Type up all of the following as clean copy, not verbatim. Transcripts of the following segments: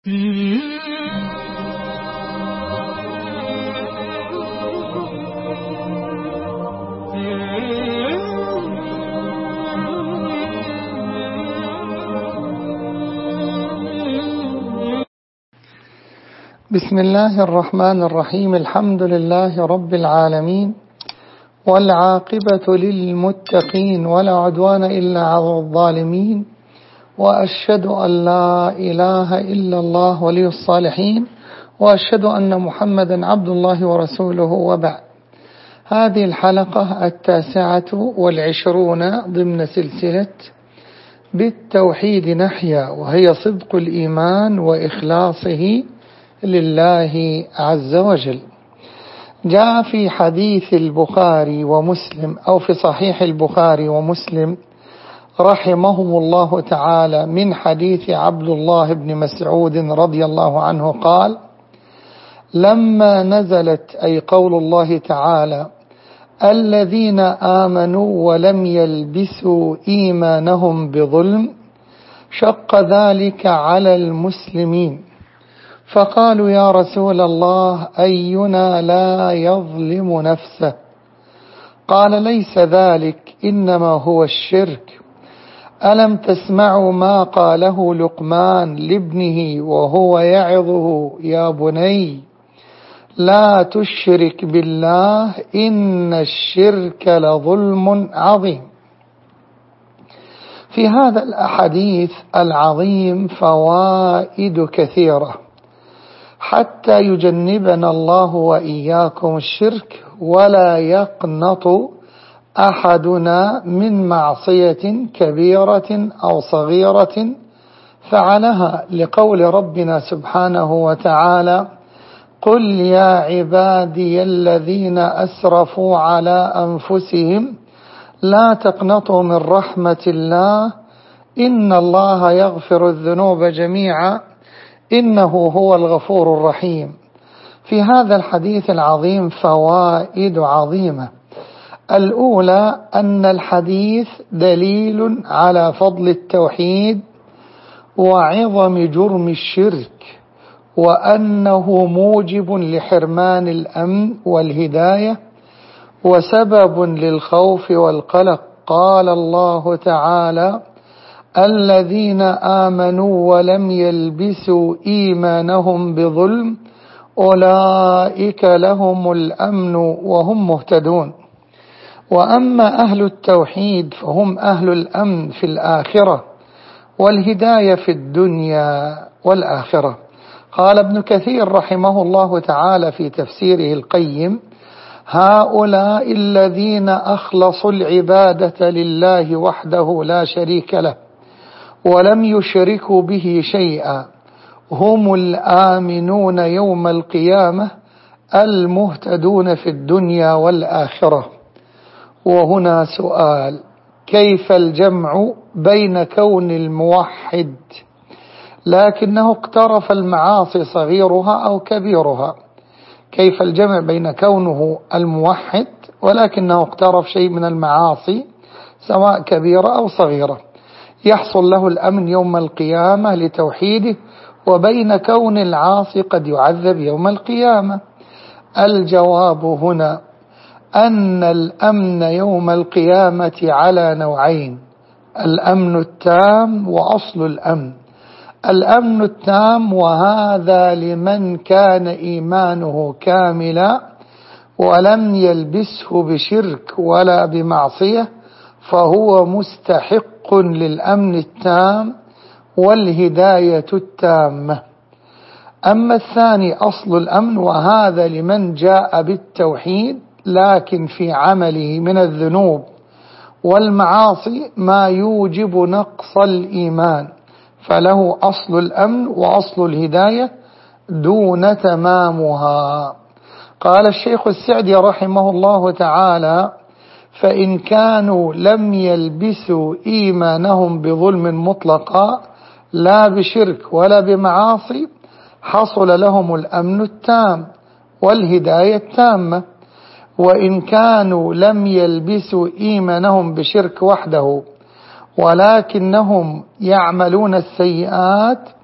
بسم الله الرحمن الرحيم. الحمد لله رب العالمين، والعاقبة للمتقين، ولا عدوان إلا على الظالمين، وأشهد أن لا إله إلا الله ولي الصالحين، وأشهد أن محمدا عبد الله ورسوله، وبعد. هذه الحلقة 29 ضمن سلسلة بالتوحيد نحيا، وهي صدق الإيمان وإخلاصه لله عز وجل. جاء في حديث البخاري ومسلم، أو في صحيح البخاري ومسلم رحمهم الله تعالى، من حديث عبد الله بن مسعود رضي الله عنه قال: لما نزلت، أي قول الله تعالى: الذين آمنوا ولم يلبسوا إيمانهم بظلم، شق ذلك على المسلمين، فقالوا: يا رسول الله، أينا لا يظلم نفسه؟ قال: ليس ذلك، إنما هو الشرك. ألم تسمعوا ما قاله لقمان لابنه وهو يعظه: يا بني لا تشرك بالله إن الشرك لظلم عظيم. في هذا الحديث العظيم فوائد كثيرة حتى يجنبنا الله وإياكم الشرك، ولا يقنط أحدنا من معصية كبيرة أو صغيرة فعلها، لقول ربنا سبحانه وتعالى: قل يا عبادي الذين أسرفوا على أنفسهم لا تقنطوا من رحمة الله إن الله يغفر الذنوب جميعا إنه هو الغفور الرحيم. في هذا الحديث العظيم فوائد عظيمة. الأولى أن الحديث دليل على فضل التوحيد وعظم جرم الشرك، وأنه موجب لحرمان الأمن والهداية وسبب للخوف والقلق. قال الله تعالى: الذين آمنوا ولم يلبسوا إيمانهم بظلم أولئك لهم الأمن وهم مهتدون. وأما أهل التوحيد فهم أهل الأمن في الآخرة والهداية في الدنيا والآخرة. قال ابن كثير رحمه الله تعالى في تفسيره القيم: هؤلاء الذين أخلصوا العبادة لله وحده لا شريك له ولم يشركوا به شيئا هم الآمنون يوم القيامة المهتدون في الدنيا والآخرة. وهنا سؤال: كيف الجمع بين كون الموحد لكنه اقترف المعاصي صغيرها أو كبيرها؟ كيف الجمع بين كونه الموحد ولكنه اقترف شيء من المعاصي سواء كبيرة أو صغيرة يحصل له الأمن يوم القيامة لتوحيده، وبين كون العاصي قد يعذب يوم القيامة؟ الجواب هنا أن الأمن يوم القيامة على نوعين: الأمن التام وأصل الأمن. الأمن التام، وهذا لمن كان إيمانه كاملا ولم يلبسه بشرك ولا بمعصية، فهو مستحق للأمن التام والهداية التامة. أما الثاني أصل الأمن، وهذا لمن جاء بالتوحيد لكن في عمله من الذنوب والمعاصي ما يوجب نقص الإيمان، فله أصل الأمن وأصل الهداية دون تمامها. قال الشيخ السعدي رحمه الله تعالى: فإن كانوا لم يلبسوا إيمانهم بظلم مطلقا لا بشرك ولا بمعاصي، حصل لهم الأمن التام والهداية التامة. وإن كانوا لم يلبسوا إيمانهم بشرك وحده ولكنهم يعملون السيئات،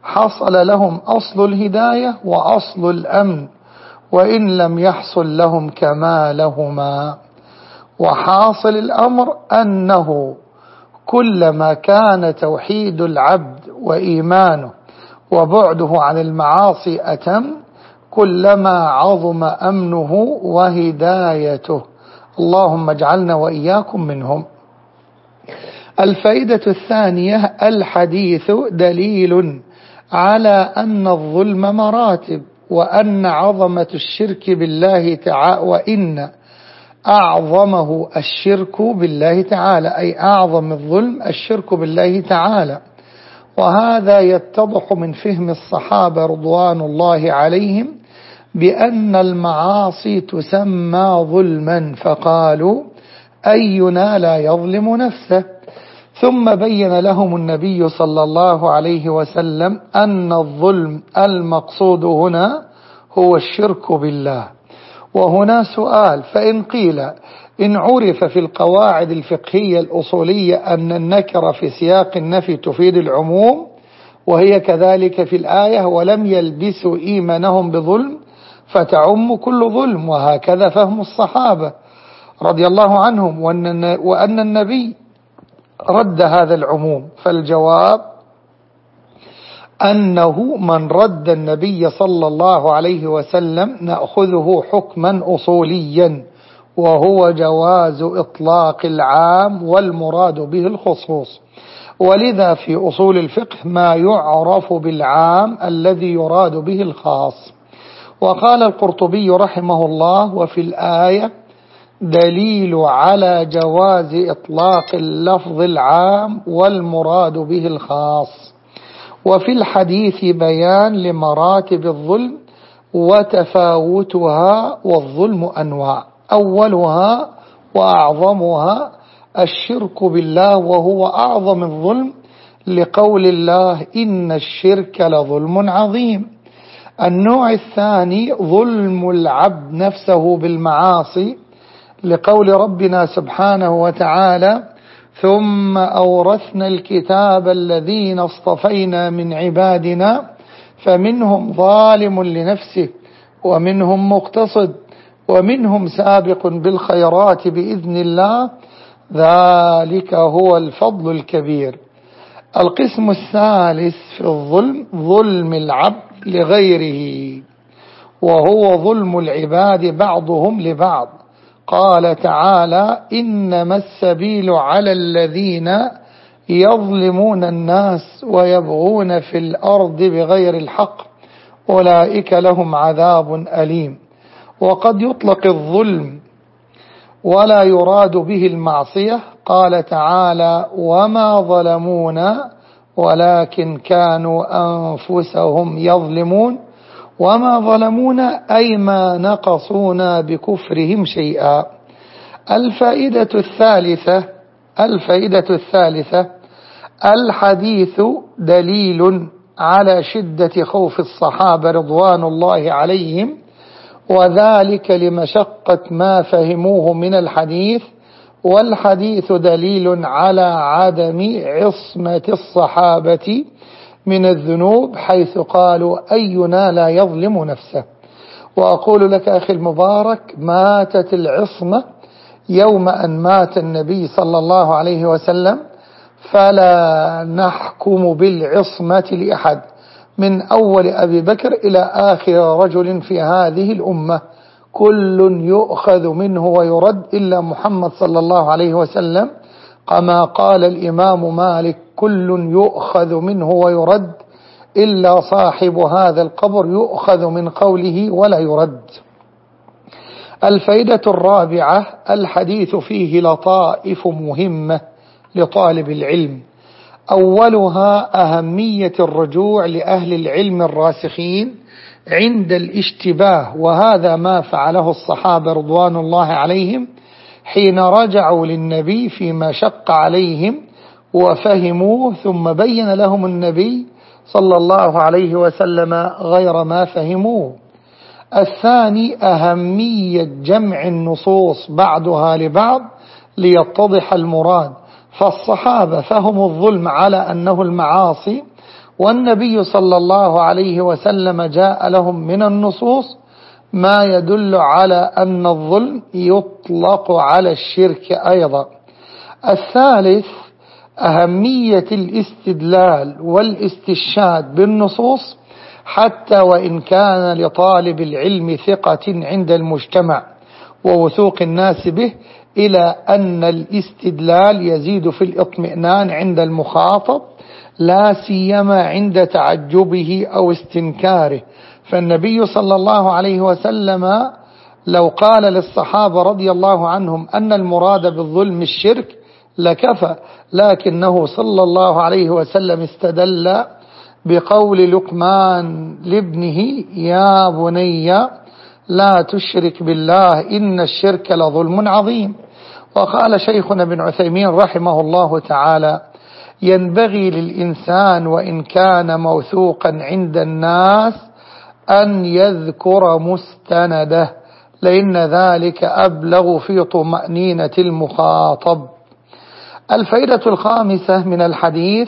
حصل لهم أصل الهداية وأصل الأمن، وإن لم يحصل لهم كمالهما. وحاصل الأمر أنه كلما كان توحيد العبد وإيمانه وبعده عن المعاصي أتم، كلما عظم أمنه وهدايته. اللهم اجعلنا وإياكم منهم. الفائدة الثانية: الحديث دليل على أن الظلم مراتب، وأن عظمة الشرك بالله تعالى، وإن أعظمه الشرك بالله تعالى، أي أعظم الظلم الشرك بالله تعالى. وهذا يتضح من فهم الصحابة رضوان الله عليهم بأن المعاصي تسمى ظلما، فقالوا: أينا لا يظلم نفسه؟ ثم بين لهم النبي صلى الله عليه وسلم أن الظلم المقصود هنا هو الشرك بالله. وهنا سؤال: فإن قيل إن عرف في القواعد الفقهية الأصولية أن النكرة في سياق النفي تفيد العموم، وهي كذلك في الآية: ولم يلبسوا إيمانهم بظلم، فتعم كل ظلم. وهكذا فهم الصحابة رضي الله عنهم، وأن النبي رد هذا العموم. فالجواب أنه من رد النبي صلى الله عليه وسلم نأخذه حكما أصوليا، وهو جواز إطلاق العام والمراد به الخصوص. ولذا في أصول الفقه ما يعرف بالعام الذي يراد به الخاص. وقال القرطبي رحمه الله: وفي الآية دليل على جواز إطلاق اللفظ العام والمراد به الخاص. وفي الحديث بيان لمراتب الظلم وتفاوتها، والظلم أنواع: أولها وأعظمها الشرك بالله، وهو أعظم الظلم لقول الله: إن الشرك لظلم عظيم. النوع الثاني ظلم العبد نفسه بالمعاصي، لقول ربنا سبحانه وتعالى: ثم أورثنا الكتاب الذين اصطفينا من عبادنا فمنهم ظالم لنفسه ومنهم مقتصد ومنهم سابق بالخيرات بإذن الله، ذلك هو الفضل الكبير. القسم الثالث في الظلم ظلم العبد لغيره، وهو ظلم العباد بعضهم لبعض. قال تعالى: إنما السبيل على الذين يظلمون الناس ويبغون في الأرض بغير الحق أولئك لهم عذاب أليم. وقد يطلق الظلم ولا يراد به المعصية. قال تعالى: وما ظلمونا ولكن كانوا أنفسهم يظلمون. وما ظلمونا أي ما نقصونا بكفرهم شيئا. الفائدة الثالثة: الحديث دليل على شدة خوف الصحابة رضوان الله عليهم، وذلك لمشقة ما فهموه من الحديث. والحديث دليل على عدم عصمة الصحابة من الذنوب، حيث قالوا: أينا لا يظلم نفسه. وأقول لك أخي المبارك: ماتت العصمة يوم أن مات النبي صلى الله عليه وسلم، فلا نحكم بالعصمة لأحد من أول أبي بكر إلى آخر رجل في هذه الأمة، كل يؤخذ منه ويرد إلا محمد صلى الله عليه وسلم، كما قال الإمام مالك: كل يؤخذ منه ويرد إلا صاحب هذا القبر يؤخذ من قوله ولا يرد. الفائدة الرابعة: الحديث فيه لطائف مهمة لطالب العلم. أولها أهمية الرجوع لأهل العلم الراسخين عند الاشتباه، وهذا ما فعله الصحابة رضوان الله عليهم حين رجعوا للنبي فيما شق عليهم وفهموه، ثم بين لهم النبي صلى الله عليه وسلم غير ما فهموه. الثاني أهمية جمع النصوص بعضها لبعض ليتضح المراد. فالصحابة فهموا الظلم على أنه المعاصي، والنبي صلى الله عليه وسلم جاء لهم من النصوص ما يدل على أن الظلم يطلق على الشرك أيضا. الثالث أهمية الاستدلال والاستشهاد بالنصوص، حتى وإن كان لطالب العلم ثقة عند المجتمع ووثوق الناس به، إلى أن الاستدلال يزيد في الاطمئنان عند المخاطب، لا سيما عند تعجبه أو استنكاره. فالنبي صلى الله عليه وسلم لو قال للصحابة رضي الله عنهم أن المراد بالظلم الشرك لكفى، لكنه صلى الله عليه وسلم استدل بقول لقمان لابنه: يا بني لا تشرك بالله إن الشرك لظلم عظيم. وقال شيخنا ابن عثيمين رحمه الله تعالى: ينبغي للإنسان وإن كان موثوقا عند الناس أن يذكر مستنده، لأن ذلك أبلغ في طمأنينة المخاطب. الفائدة الخامسة من الحديث: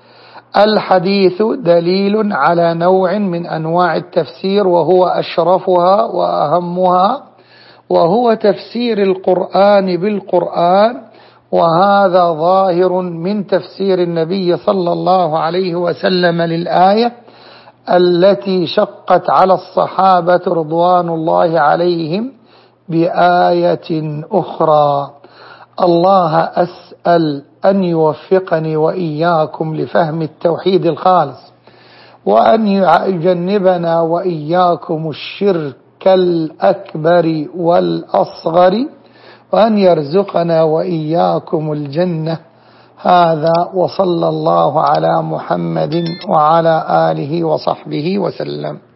الحديث دليل على نوع من أنواع التفسير وهو أشرفها وأهمها، وهو تفسير القرآن بالقرآن، وهذا ظاهر من تفسير النبي صلى الله عليه وسلم للآية التي شقت على الصحابة رضوان الله عليهم بآية أخرى. الله أسأل أن يوفقني وإياكم لفهم التوحيد الخالص، وأن يجنبنا وإياكم الشرك الأكبر والأصغر، وأن يرزقنا وإياكم الجنة. هذا، وصلى الله على محمد وعلى آله وصحبه وسلم.